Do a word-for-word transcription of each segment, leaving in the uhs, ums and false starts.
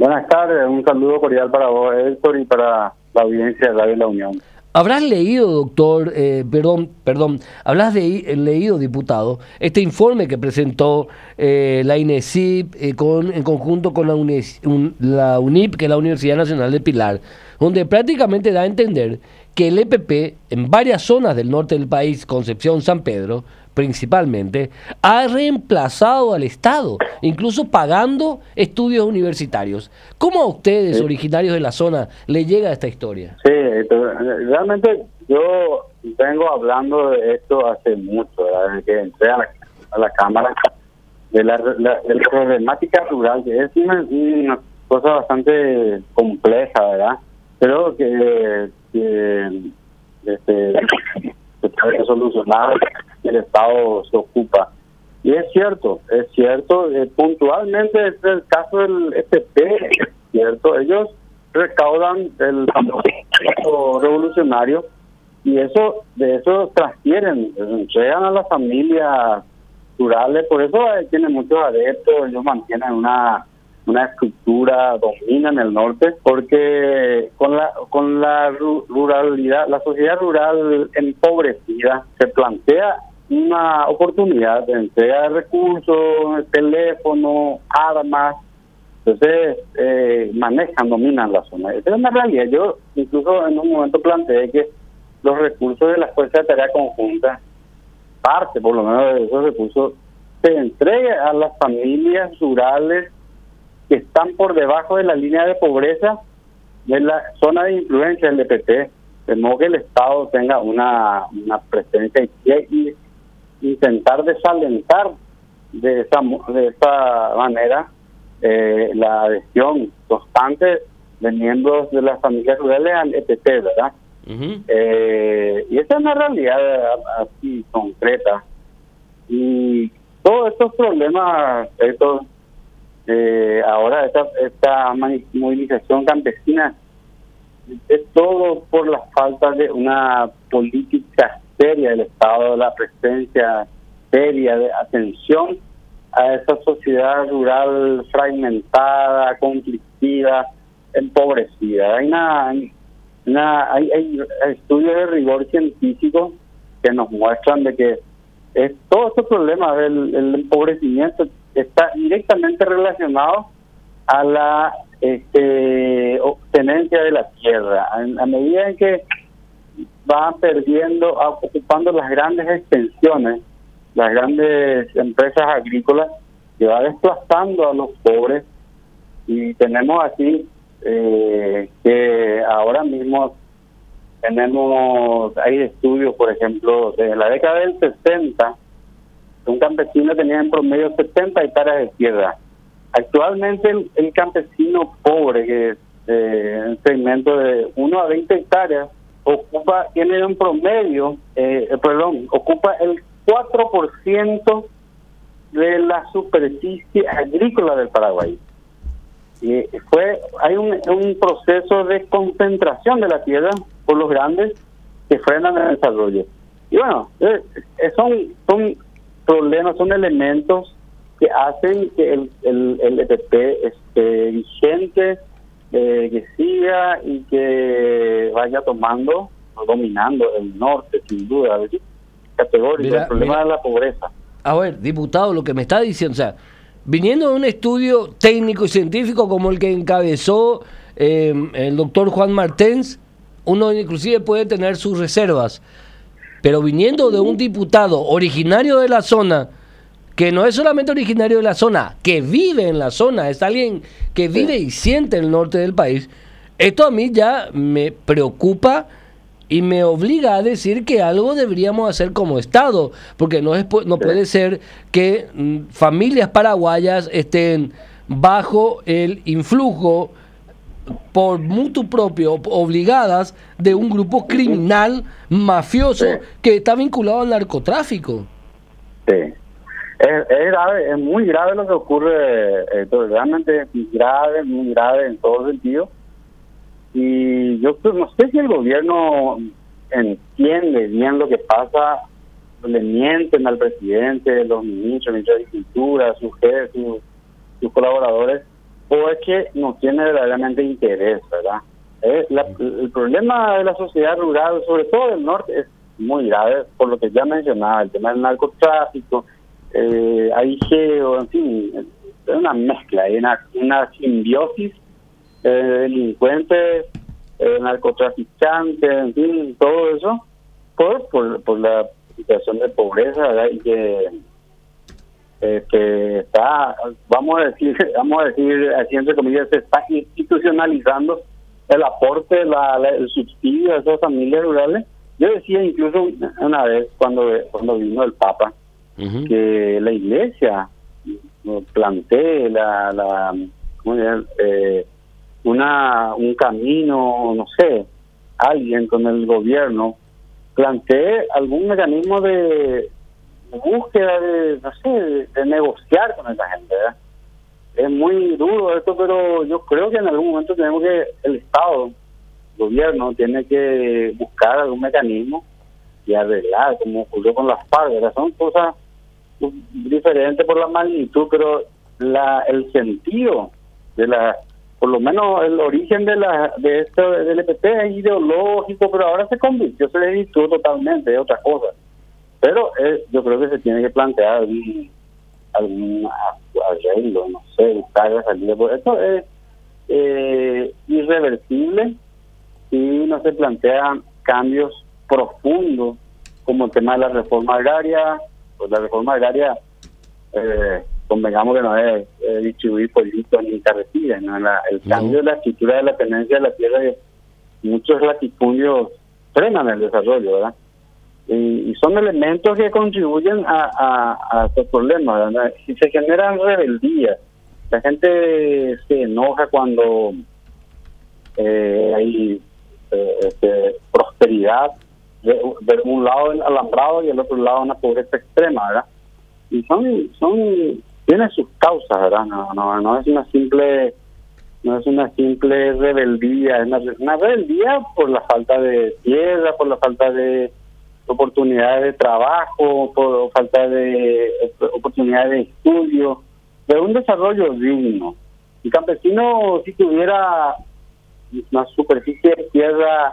Buenas tardes, un saludo cordial para vos, Héctor, y para la audiencia de Radio La Unión. Habrás leído, doctor, eh, perdón, perdón, habrás de, eh, leído, diputado, este informe que presentó eh, la INESIP eh, con, en conjunto con la, UNES, un, la UNIP, que es la Universidad Nacional de Pilar, donde prácticamente da a entender que el E P P en varias zonas del norte del país, Concepción, San Pedro, principalmente, ha reemplazado al Estado, incluso pagando estudios universitarios. ¿Cómo a ustedes, sí, originarios de la zona, le llega esta historia? Sí, realmente yo vengo hablando de esto hace mucho, ¿verdad? Desde que entré a la, a la Cámara, de la, la, de la problemática rural, que es una, una cosa bastante compleja, ¿verdad? Pero que, que este, se puede solucionar, el Estado se ocupa. Y es cierto, es cierto, eh, puntualmente es el caso del E P P, es cierto, ellos recaudan el famoso revolucionario y eso de eso transfieren, entregan a las familias rurales, por eso eh, tienen muchos adeptos, ellos mantienen una una estructura, dominan el norte, porque con la con la ruralidad, la sociedad rural empobrecida, se plantea una oportunidad de entrega de recursos, teléfono, armas, entonces eh, manejan, dominan la zona. Esa es una realidad. Yo incluso en un momento planteé que los recursos de la Fuerza de Tarea Conjunta, parte por lo menos de esos recursos, se entregue a las familias rurales que están por debajo de la línea de pobreza de la zona de influencia del E P P, de modo que el Estado tenga una, una presencia y, y intentar desalentar de esa de esa manera eh, la adhesión constante de miembros de las familias rurales al E P P, ¿verdad? Uh-huh. eh, y esa es una realidad así concreta. Y todos estos problemas, estos Eh, ahora esta, esta movilización campesina es todo por la falta de una política seria del Estado, la presencia seria de atención a esa sociedad rural fragmentada, conflictiva, empobrecida. Hay una, una hay, hay estudios de rigor científico que nos muestran de que es, todo este problema del el empobrecimiento está directamente relacionado a la este, tenencia de la tierra. A, a medida en que van perdiendo, ocupando las grandes extensiones, las grandes empresas agrícolas, que va desplazando a los pobres, y tenemos así eh, que ahora mismo tenemos, hay estudios, por ejemplo, de la década del sesenta, un campesino tenía en promedio setenta hectáreas de tierra. Actualmente el, el campesino pobre, que es eh, un segmento de uno a veinte hectáreas, ocupa, tiene un promedio, eh, perdón, ocupa el cuatro por ciento de la superficie agrícola del Paraguay. Y fue, hay un, un proceso de concentración de la tierra por los grandes que frenan el desarrollo. Y bueno, eh, son, son problemas, son elementos que hacen que el, el, el E P P esté vigente, eh, que siga y que vaya tomando, dominando el norte, sin duda, es categórico, mira, el problema mira, de la pobreza. A ver, diputado, lo que me está diciendo, o sea, viniendo de un estudio técnico y científico como el que encabezó eh, el doctor Juan Martens, uno inclusive puede tener sus reservas, pero viniendo de un diputado originario de la zona, que no es solamente originario de la zona, que vive en la zona, es alguien que vive y siente el norte del país, esto a mí ya me preocupa y me obliga a decir que algo deberíamos hacer como Estado, porque no, es, no puede ser que mm, familias paraguayas estén bajo el influjo por mutuo propio, obligadas de un grupo criminal, mafioso, sí, que está vinculado al narcotráfico. Sí, es, es grave, es muy grave lo que ocurre, eh, realmente es grave, muy grave en todo sentido. Y yo pues, no sé si el gobierno entiende bien lo que pasa, le mienten al presidente, los ministros, ministros de Agricultura, sus jefes, sus, sus colaboradores, o es que no tiene verdaderamente interés, ¿verdad? Eh, la, el problema de la sociedad rural, sobre todo del norte, es muy grave, por lo que ya mencionaba, el tema del narcotráfico, eh, hay geo, en fin, es una mezcla, hay una, una simbiosis eh, de delincuentes, eh, narcotraficantes, en fin, todo eso, por, por, por la situación de pobreza, ¿verdad? Y que este, está, vamos a decir, vamos a decir, así entre comillas, se está institucionalizando el aporte, la, la, el subsidio a esas familias rurales. Yo decía incluso una vez cuando cuando vino el Papa, uh-huh, que la Iglesia plantee la, la ¿cómo decir? Eh, una un camino, no sé, alguien con el gobierno plantee algún mecanismo de búsqueda de, no sé, de, de negociar con esa gente, ¿verdad? Es muy duro esto, pero yo creo que en algún momento tenemos que, el Estado, el gobierno, tiene que buscar algún mecanismo y arreglar, como ocurrió con las FARC, ¿verdad? Son cosas diferentes por la magnitud, pero la el sentido de la, por lo menos el origen de la de esto del L P P es ideológico, pero ahora se convirtió, se desvirtuó totalmente, es otra cosa. Pero eh, yo creo que se tiene que plantear algún, algún arreglo, no sé, buscar la salida. Por eso es eh, irreversible si no se plantean cambios profundos, como el tema de la reforma agraria. Pues la reforma agraria, eh, convengamos que no es eh, distribuir pollitos ni carretillas, ¿no? La, el no. cambio de la estructura de la tenencia de la tierra, de muchos latifundios frenan el desarrollo, ¿verdad? Y, y son elementos que contribuyen a, a, a estos problemas, ¿verdad? Si se generan rebeldías, la gente se enoja cuando eh, hay eh, este, prosperidad, de, de un lado el alambrado y del otro lado una pobreza extrema, ¿verdad? Y son, son, tiene sus causas, ¿verdad? No, no, no es una simple, no es una simple rebeldía, es una, una rebeldía por la falta de tierra, por la falta de oportunidades de trabajo, por falta de oportunidades de estudio, de un desarrollo digno. El campesino, si tuviera una superficie de tierra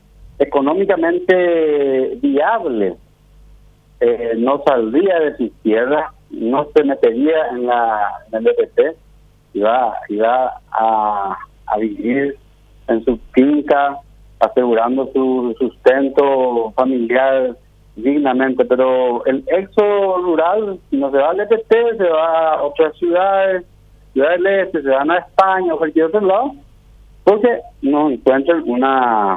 económicamente viable, eh, no saldría de sus tierras, no se metería en la en el L P P, iba, iba a, a vivir en su finca, asegurando su sustento familiar dignamente. Pero el éxodo rural, si no se va al L P P, se va a otras ciudades, ciudades del este, se van a España o cualquier otro lado, porque no encuentran una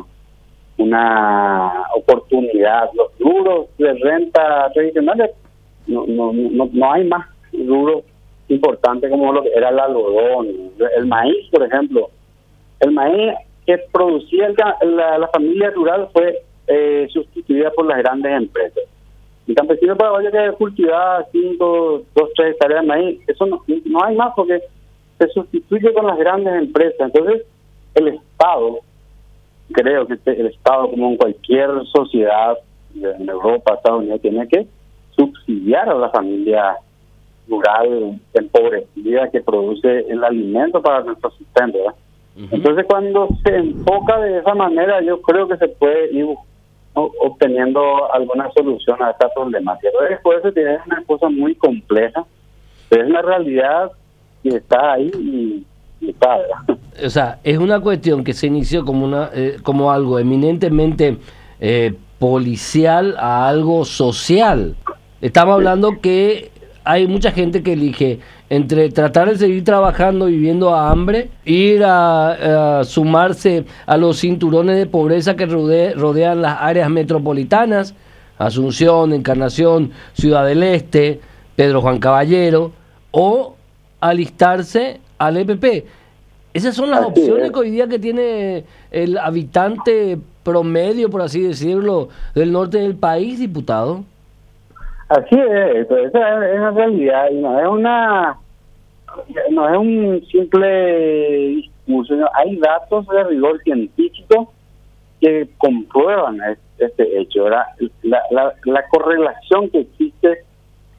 una oportunidad. Los rubros de renta tradicionales, no no no, no hay más rubros importantes como lo que era el algodón, el maíz, por ejemplo. El maíz que producía el, la, la familia rural fue eh, sustituida por las grandes empresas. El campesino paraguayo que cultivaba cinco, dos, tres hectáreas de maíz, eso no, no hay más porque se sustituye con las grandes empresas. Entonces, el Estado, creo que el Estado, como en cualquier sociedad en Europa, Estados Unidos, tiene que subsidiar a la familia rural empobrecida que produce el alimento para nuestro sustento, ¿verdad? Uh-huh. Entonces, cuando se enfoca de esa manera, yo creo que se puede ir obteniendo alguna solución a esta problemática. Pero después se tiene una cosa muy compleja, pero es una realidad que está ahí y, y está, ¿verdad? O sea, es una cuestión que se inició como una eh, como algo eminentemente eh, policial a algo social. Estamos hablando que hay mucha gente que elige entre tratar de seguir trabajando, viviendo a hambre, ir a, a sumarse a los cinturones de pobreza que rode, rodean las áreas metropolitanas, Asunción, Encarnación, Ciudad del Este, Pedro Juan Caballero, o alistarse al E P P. Esas son las así opciones es. que hoy día que tiene el habitante promedio, por así decirlo, del norte del país, diputado. Así es, esa es una realidad y no es una no es un simple discurso, no, hay datos de rigor científico que comprueban este hecho, ¿verdad? La, la, la correlación que existe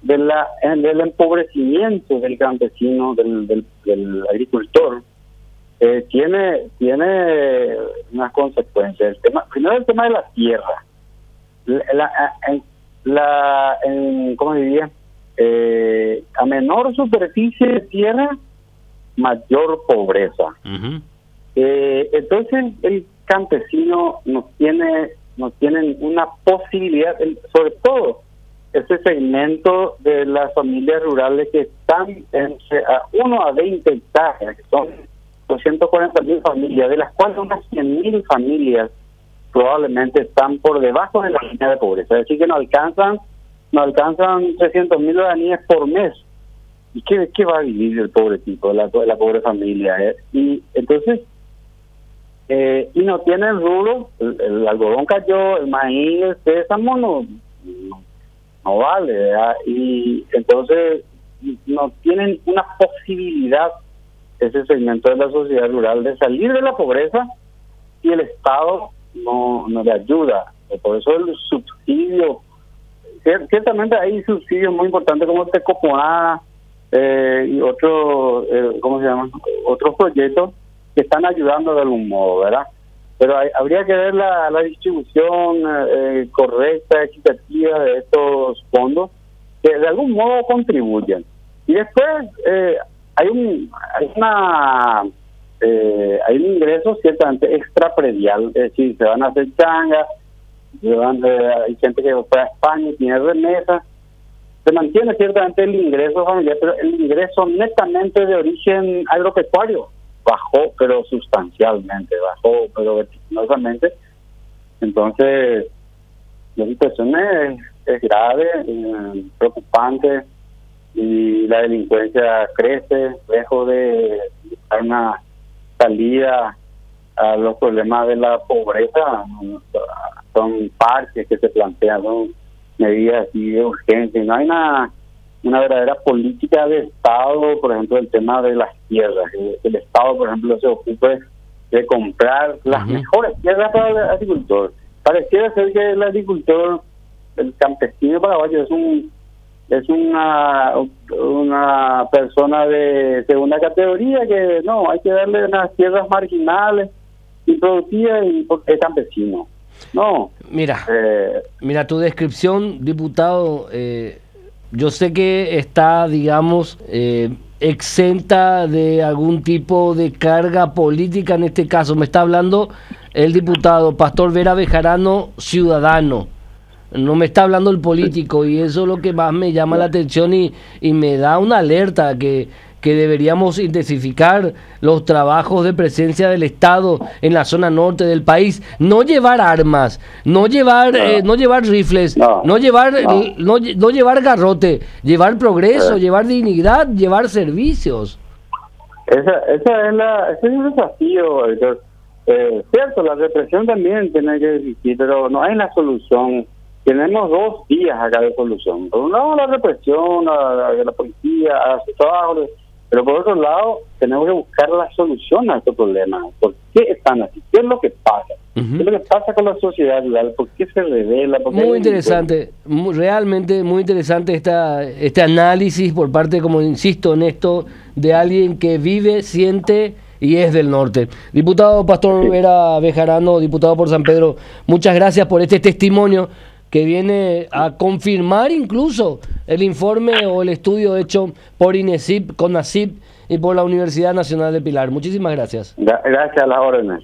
de la, del empobrecimiento del campesino, del, del, del agricultor, eh, tiene tiene unas consecuencias. El tema, primero el tema de la tierra. La, la, en, la, en, ¿cómo diría? Eh, a menor superficie de tierra, mayor pobreza. Uh-huh. eh, entonces el campesino no tiene, no tienen una posibilidad, sobre todo ese segmento de las familias rurales que están entre a uno a veinte hectáreas, que son doscientas cuarenta mil familias, de las cuales unas cien mil familias probablemente están por debajo de la línea de pobreza, es decir, que no alcanzan no alcanzan trescientos mil guaraníes por mes. ¿Y qué, qué va a vivir el pobre tipo, la, la pobre familia? ¿eh? Y entonces, eh, y no tienen rubro, el, el algodón cayó, el maíz, el sésamo no, no, no vale, ¿verdad? Y entonces no tienen una posibilidad ese segmento de la sociedad rural de salir de la pobreza, y el Estado no, no le ayuda. Por eso el subsidio, ciertamente hay subsidios muy importantes como Tecopoá eh, y otros, eh, ¿cómo se llaman? Otros proyectos que están ayudando de algún modo, ¿verdad? Pero hay, habría que ver la, la distribución eh, correcta, equitativa de estos fondos que de algún modo contribuyen. Y después eh, hay un hay una eh, hay un ingreso ciertamente extrapredial, es decir, se van a hacer changas, se van, eh, hay gente que fue a España y tiene remesas, se mantiene ciertamente el ingreso familiar, pero el ingreso netamente de origen agropecuario bajó, pero sustancialmente, bajó, pero vertiginosamente. Entonces, la situación es, es grave, eh, preocupante, y la delincuencia crece, lejos de dar una salida a los problemas de la pobreza. Son parches que se plantean, son medidas así de urgencia, y no hay una, una verdadera política de Estado, por ejemplo, el tema de las tierras. El, el Estado, por ejemplo, se ocupe de comprar las uh-huh. mejores tierras para el agricultor. Pareciera ser que el agricultor, el campesino paraguayo, es un es una una persona de segunda categoría, que no, hay que darle unas tierras marginales, improductivas, y porque es campesino. No. Mira, eh, mira tu descripción, diputado, eh, yo sé que está, digamos, eh, exenta de algún tipo de carga política en este caso. Me está hablando el diputado Pastor Vera Bejarano, ciudadano. No me está hablando el político, y eso es lo que más me llama la atención y, y me da una alerta que, que deberíamos intensificar los trabajos de presencia del Estado en la zona norte del país. No llevar armas, no llevar no, eh, no llevar rifles, no, no llevar no. No, no llevar garrote, llevar progreso, eh. llevar dignidad, llevar servicios. Esa, esa es la, ese es el desafío. Entonces, eh, cierto, la represión también tiene que existir, pero no hay la solución. Tenemos dos días acá de solución. Por un lado, la represión, la, la, la policía, a su trabajo, pero por otro lado, tenemos que buscar la solución a este problema. ¿Por qué están así? ¿Qué es lo que pasa? Uh-huh. ¿Qué es lo que pasa con la sociedad rural? ¿Por qué se revela? ¿Por qué muy interesante, muy, realmente muy interesante esta, este análisis por parte, como insisto en esto, de alguien que vive, siente y es del norte. Diputado Pastor Vera Bejarano, diputado por San Pedro, muchas gracias por este testimonio que viene a confirmar incluso el informe o el estudio hecho por INESIP, CONACYT y por la Universidad Nacional de Pilar. Muchísimas gracias. Gracias a las órdenes.